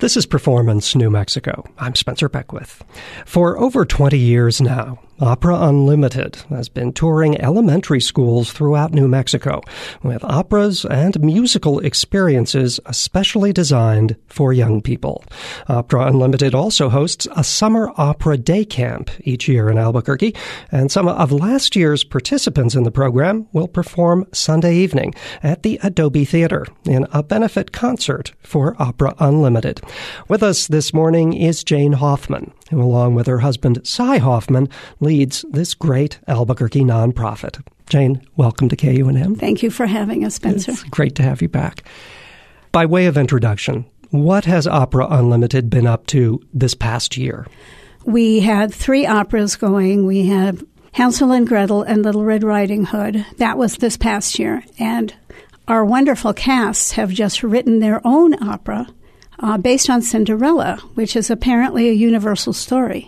This is Performance New Mexico. I'm Spencer Beckwith. For over 20 years now, Opera Unlimited has been touring elementary schools throughout New Mexico with operas and musical experiences especially designed for young people. Opera Unlimited also hosts a summer opera day camp each year in Albuquerque, and some of last year's participants in the program will perform Sunday evening at the Adobe Theater in a benefit concert for Opera Unlimited. With us this morning is Jane Hoffman, who, along with her husband, Cy Hoffman, leads this great Albuquerque nonprofit. Jane, welcome to KUNM. Thank you for having us, Spencer. It's great to have you back. By way of introduction, what has Opera Unlimited been up to this past year? We had 3 operas going. We had Hansel and Gretel and Little Red Riding Hood. That was this past year. And our wonderful casts have just written their own opera based on Cinderella, which is apparently a universal story.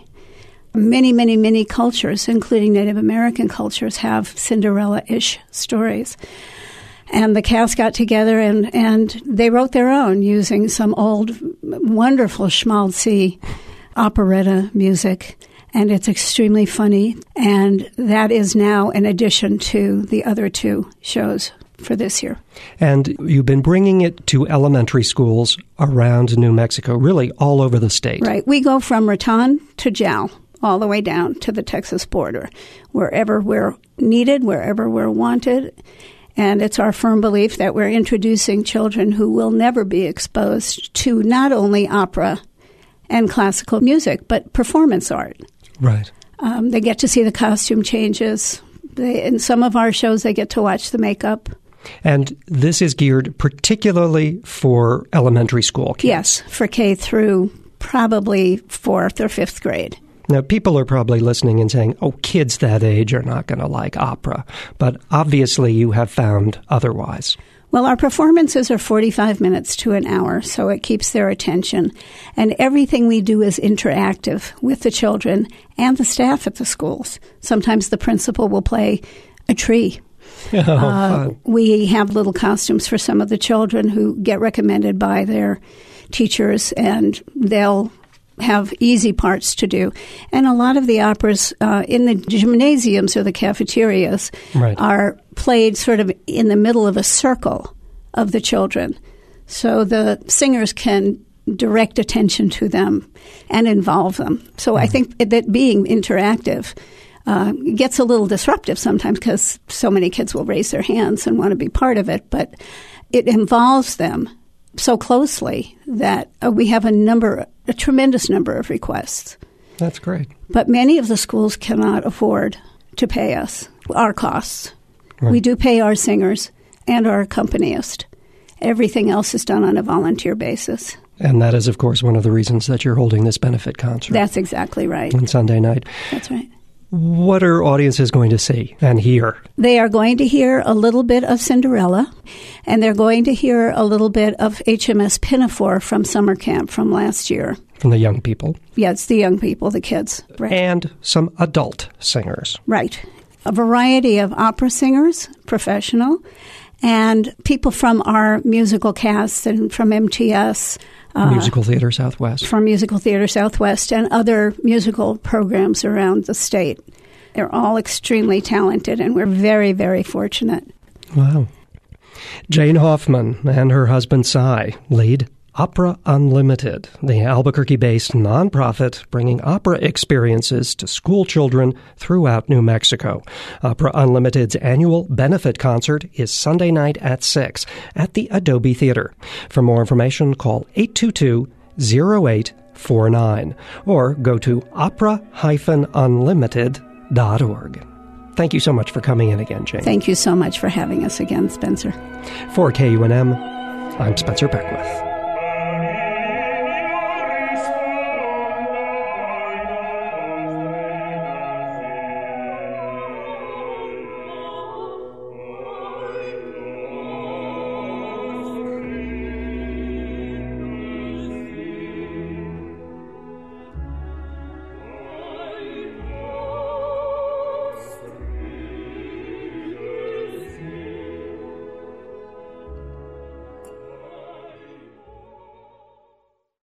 Many cultures, including Native American cultures, have Cinderella-ish stories. And the cast got together and they wrote their own using some old, wonderful schmaltzy operetta music. And it's extremely funny. And that is now an addition to the other 2 shows for this year. And you've been bringing it to elementary schools around New Mexico, really all over the state. Right. We go from Raton to Jal, all the way down to the Texas border, wherever we're needed, wherever we're wanted. And it's our firm belief that we're introducing children who will never be exposed to not only opera and classical music, but performance art. Right. They get to see the costume changes. In some of our shows, they get to watch the makeup. And this is geared particularly for elementary school kids. Yes, for K through probably 4th or 5th grade. Now, people are probably listening and saying, oh, kids that age are not going to like opera. But obviously you have found otherwise. Well, our performances are 45 minutes to an hour, so it keeps their attention. And everything we do is interactive with the children and the staff at the schools. Sometimes the principal will play a tree. We have little costumes for some of the children who get recommended by their teachers, and they'll have easy parts to do. And a lot of the operas in the gymnasiums or the cafeterias are played sort of in the middle of a circle of the children. So the singers can direct attention to them and involve them. So I think that being interactive gets a little disruptive sometimes because so many kids will raise their hands and want to be part of it, but it involves them so closely that we have a tremendous number of requests. That's great. But many of the schools cannot afford to pay us our costs. Right. We do pay our singers and our accompanist. Everything else is done on a volunteer basis. And that is, of course, one of the reasons that you're holding this benefit concert. That's exactly right. On Sunday night. That's right. What are audiences going to see and hear? They are going to hear a little bit of Cinderella, and they're going to hear a little bit of HMS Pinafore from summer camp from last year. From the young people? Yeah, it's the young people, the kids. Right. And some adult singers. Right. A variety of opera singers, professional, and people from our musical cast and from MTS. Musical Theater Southwest. From Musical Theater Southwest and other musical programs around the state. They're all extremely talented, and we're very, very fortunate. Wow. Jane Hoffman and her husband, Cy, lead Opera Unlimited, the Albuquerque-based nonprofit bringing opera experiences to school children throughout New Mexico. Opera Unlimited's annual benefit concert is Sunday night at 6 at the Adobe Theater. For more information, call 822-0849 or go to opera-unlimited.org. Thank you so much for coming in again, Jane. Thank you so much for having us again, Spencer. For KUNM, I'm Spencer Beckwith.